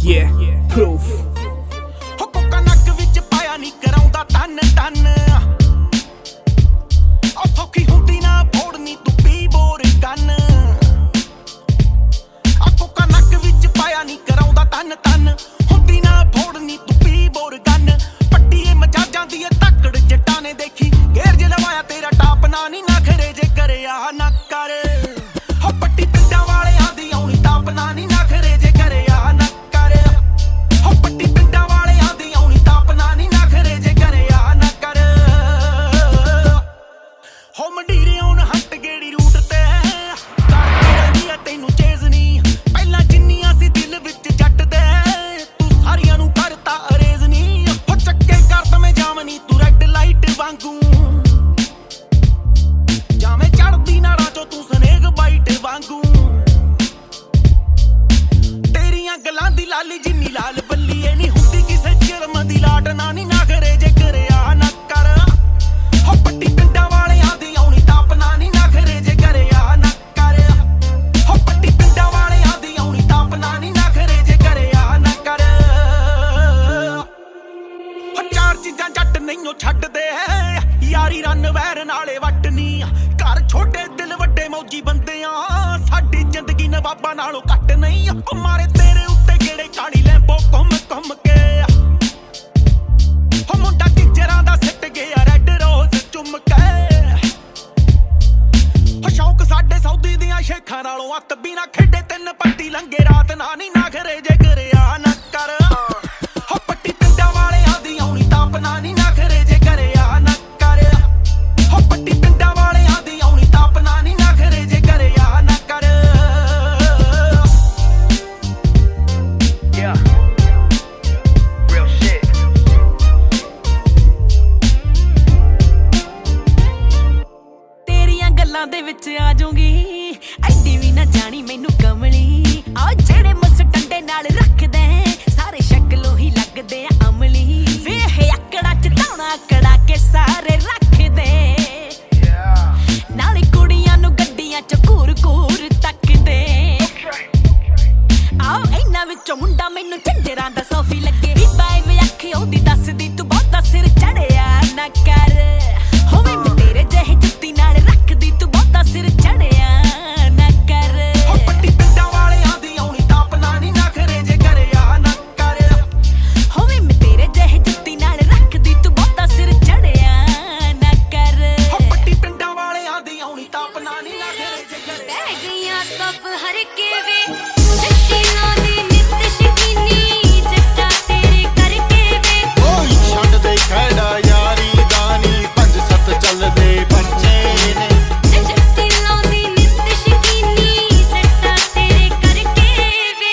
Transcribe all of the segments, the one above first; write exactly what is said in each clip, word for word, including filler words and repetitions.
Yeah, proof. ਹੋ ਕੋਕਾ ਨੱਕ ਵਿੱਚ ਪਾਇਆ ਨਹੀਂ ਕਰਾਉਂਦਾ ਤਨ ਤਨ ਉਹ ਸੌਖੀ ਹੁੰਦੀ ਨਾ ਫੋੜਨੀ ਤੂੰ ਪੀ ਬੋਰ ਕੰਨ ਆ ਕੋਕਾ ਨੱਕ ਵਿੱਚ ਪਾਇਆ ਨਹੀਂ ਕਰਾਉਂਦਾ ਤਨ ਤਨ ਹੁੰਦੀ ਨਾ ਫੋੜਨੀ ਤੂੰ ਪੀ ਬੋਰ ਕੰਨ ਪੱਟੀ ਏ ਮਚਾ ਜਾਂਦੀ ਏ ਤੱਕੜ ਜੱਟਾਂ ਨੇ ਦੇਖੀ ਗੇਰ ਜੇ ਲਵਾਇਆ ਤੇਰਾ ਟਾਪ ਨਾ ਨਹੀਂ ਨਾ ਖਰੇ ਜੇ ਕਰਿਆ ਨਾ ਕਰ ਹੋ ਪੱਟੀ ਪਿੰਡਾਂ ਵਾਲਿਆਂ ਦੀ ਆਉਣੀ ਤਾਪ ਨਾ ਨਹੀਂ ਨਾ ਖਰੇ ਜੇ ਕਰਿਆ ਨਾ ਕਰ ਹੋ ਪੱਟੀ ਪਿੰਡਾਂ ਵਾਲਿਆਂ ਦੀ ਆਉਣੀ ਤਾਪ ਨਾ ਨਹੀਂ ਨਾ ਖਰੇ ਜੇ ਕਰਿਆ ਨਾ ਕਰ ਹੋ ਮੰਡੀਰੇ ਆਉਣ ਹੱਟ ਗੇੜੀ ਰੂਟ ਤੇ ਕਰਦੀ ਰਹਿੰਦੀ ਆ ਤੈਨੂੰ ਚੇਜ਼ ਨਹੀਂ ਪਹਿਲਾਂ ਜਿੰਨੀਆਂ ਸੀ ਦਿਲ ਵਿੱਚ ਜੱਟ ਦੇ ਤੂੰ ਸਾਰੀਆਂ ਨੂੰ ਕਰਤਾ ਅਰੇਜ਼ ਨਹੀਂ ਹੋ ਚੱਕੇ ਕਰ ਦਵੇਂ ਜਾਮਨੀ ਤੂੰ ਰੈੱਡ ਲਾਈਟ ਵਾਂਗੂ ਜਾਵੇਂ ਚੜਦੀ ਨਾੜਾਂ ਚੋਂ ਤੂੰ ਸਨੇਕ ਬਾਈਟ ਵਾਂਗੂ ਤੇਰੀਆਂ ਗੱਲਾਂ ਦੀ ਲਾਲੀ ਜਿੰਨੀ ਲਾਲ ਬੱਲੀ ਏ ਨਹੀਂ ਹੁੰਦੀ ਕਿਸੇ ਜਰਮ ਦੀ ਲਾਟ ਨਾ ਨੀ ਨਾ ਕਰੇ ਜੇ ਕਰਿਆ ਨਾ ਕਰ ਹੋ ਪੱਟੀ ਪਿੰਡਾਂ ਵਾਲਿਆਂ ਦੀ ਆਉਣੀ ਤਾਪ ਨਾ ਨੀ ਨਾ ਕਰੇ ਜੇ ਕਰਿਆ ਨਾ ਕਰ ਹੋ ਪੱਟੀ ਪਿੰਡਾਂ ਵਾਲਿਆਂ ਦੀ ਆਉਣੀ ਤਾਪ ਨਾ ਨੀ ਨਾ ਕਰੇ ਜੇ ਕਰਿਆ ਨਾ ਕਰ ਹੋ ਚਾਰ ਚੀਜ਼ਾਂ ਜੱਟ ਨਹੀਂਓ ਛੱਡਦੇ ਯਾਰੀ ਰੰਨ ਵੈਰ ਨਾਲੇ ਵੱਟਨੀ ਘਰ ਛੋਟੇ ਦਿਲ ਵੱਡੇ ਮੌਜੀ ਬੰਦੇ ਆ ਸਾਡੀ ਜ਼ਿੰਦਗੀ ਨਵਾਬਾਂ ਨਾਲੋਂ ਘੱਟ ਨਹੀਂ ਉਹ ਮਾਰੇ ਤੇਰੇ ਉੱਤੇ ਕਿਹੜੇ ਕਾਲੀ ਲੈਂਬੋ ਘੁੰਮ ਘੁੰਮ ਕੇ ਹੋ ਮੁੰਡਾ ਟੀਚਰਾਂ ਦਾ ਸਿੱਟ ਗਿਆ ਰੈੱਡ ਰੋਜ਼ ਚੁੰਮ ਕੇ ਹੋ ਸ਼ੌਕ ਸਾਡੇ ਸੌਦੀ ਦੀਆਂ ਸ਼ੇਖਾਂ ਨਾਲੋਂ ਅੱਤ ਬਿਨਾ ਖੇਡੇ ਤਿੰਨ ਪੱਟੀ ਲੰਗੇ ਰਾਤ ਨਾ ਨਹੀਂ ਨਾ ਖਰੇ ਜੇ ਕਰਿਆ ਨਾ ਕਰ ਹੋ ਪੱਟੀ ਪਿੰਡਾਂ ਵਾਲਿਆਂ ਦੀ ਆਉਣੀ ਤਾਪ ਨਾ ਨਹੀਂ ਨਾ ਖਰੇ ਜੇ ਕਰਿਆ ਨਾ ਕਰ ਹੋ ਪੱਟੀ ਪਿੰਡਾਂ ਵਾਲਿਆਂ ਦੀ ਆਉਣੀ ਤਾਪ ਨਾ ਨਹੀਂ ਨਾ ਖਰੇ ਜੇ ਕਰਿਆ ਨਾ ਕਰ Yeah, real shit. ਤੇਰੀਆਂ ਗੱਲਾਂ ਦੇ ਵਿੱਚ ਆ ਜਾਊਂਗੀ ਐਡੀ ਵੀ ਨਾ ਜਾਣੀ ਮੈਨੂੰ ਕਮਲੀ ਆ ਜਿਹੜੇ ਮਸ ਟੰਡੇ ਨਾਲ ਰੱਖਦੇ ਸਾਰੇ ਸ਼ਕਲੋਂ ਹੀ ਲੱਗਦੇ ਆ ਅਮਲੀ ਵੇਹ ਅਕੜਾ ਚ ਧੌਣਾ ਕੜਾ ਕੇ ਸਾਰੇ ਰੱਖਦੇ ਨਾਲੇ ਕੁੜੀਆਂ ਨੂੰ ਗੱਡੀਆਂ ਚ ਘੂਰ ਘੂਰ ਤੱਕਦੇ ਆਓ ਇਹਨਾਂ ਵਿੱਚੋਂ ਮੁੰਡਾ ਮੈਨੂੰ ਝੰਜਰਾਂ ਦਾ ਸੋਫੀ ਲੱਗੇ ਵੀ ਬਾਈ ਵੀ ਅੱਖੀ ਉਹਦੀ ਦੱਸਦੀ ਤੂੰ ਬਹੁਤਾ ਸਿਰ ਚੜਿਆ ਨਾ ਕਰ ਹੋਵੇ ਮੈਂ ਤੇਰੇ ਜਿਹੇ ਜੁੱਤੀ ਨਾਲ ਰੱਖਦੀ ਤੂੰ ਬਹੁਤਾ ਸਿਰ ਚੜਿਆ ਨਾ ਕਰ ਹੋ ਪੱਟੀ ਪਿੰਡਾਂ ਵਾਲਿਆਂ ਦੀ ਆਉਣੀ ਤਾਪ ਨਾ ਨਹੀਂ ਨਾ ਖਰੇ ਜੇ ਕਰਿਆ ਨਾ ਕਰ ਹੋਵੇ ਮੈਂ ਤੇਰੇ ਜਿਹੇ ਜੁੱਤੀ ਨਾਲ ਰੱਖਦੀ ਤੂੰ ਬਹੁਤਾ ਸਿਰ ਚੜਿਆ ਨਾ ਕਰ ਹੋ ਪੱਟੀ ਪਿੰਡਾਂ ਵਾਲਿਆਂ ਦੀ ਆਉਣੀ ਤਾਪ ਨਾ ਨਹੀਂ ਨਾ ਖਰੇ ਜੇ ਕਰਿਆ ਬਹਿ ਗਈਆਂ ਸਭ ਹਰ ਕੇ ਵੇ ਜੱਟੀ ਲਾਉਂਦੀ ਨਿੱਤ ਸ਼ਕੀਨੀ ਜੱਟਾ ਤੇਰੇ ਕਰਕੇ ਵੇ ਓਏ ਛੱਡ ਦੇ ਖੜਾ ਯਾਰੀ ਦਾ ਨੀ ਪੰਜ ਸੱਤ ਚੱਲਦੇ ਬੱਚੇ ਨੇ ਜੱਟੀ ਲਾਉਂਦੀ ਨਿੱਤ ਸ਼ਕੀਨੀ ਜੱਟਾ ਤੇਰੇ ਕਰਕੇ ਵੇ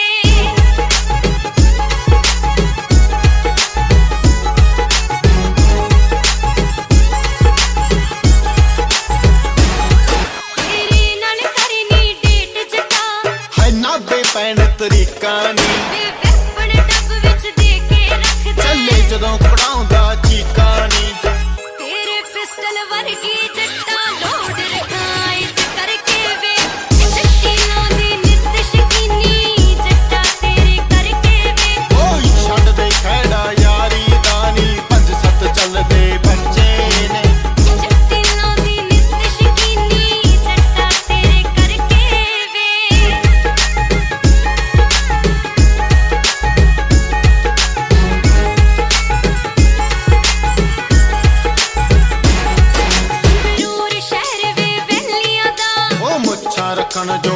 ਤੇਰੇ ਨਾਲ ਕਰਨੀ ਡੇਟ ਜੱਟਾ ਹੈ ਨਾ ਬੇ ਪੈਣ ਤਰੀਕਾ ਨੀ ਵੇ ਵੇਪਣ ਡੱਬ ਵਿੱਚ ਦੇ ਕੇ ਰੱਖਦਾ ਚੱਲੇ ਜਦੋਂ ਪੜਾਉਂਦਾ ਚੀਕਾ ਨੀ ਤੇਰੇ ਪਿਸਟਲ ਵਰਗੀ ਜੱਟਾ ਲੋਡ ਰੱਖਾਂ ਇਸ ਕਰਕੇ ਵੇ ਜੱਟੀ ਲਾਉਂਦੀ ਨਿੱਤ ਸ਼ਕੀਨੀ ਜੱਟਾ ਤੇਰੇ ਕਰਕੇ ਵੇ ਓਏ ਛੱਡ ਦੇ ਖੜਾ ਯਾਰੀ ਦਾ ਨੀ ਪੰਜ ਸੱਤ ਚੱਲਦੇ ਬੱਚੇ ਨੇ ਜੱਟੀ ਲਾਉਂਦੀ ਨਿੱਤ ਸ਼ਕੀਨੀ ਜੱਟਾ ਤੇਰੇ ਕਰਕੇ ਵੇ ਸੰਗਰੂਰ ਸ਼ਹਿਰ ਵੇ ਵੈਲੀਆਂ ਦਾ ਉਹ ਮੁੱਛਾਂ ਰੱਖਣ ਜੋ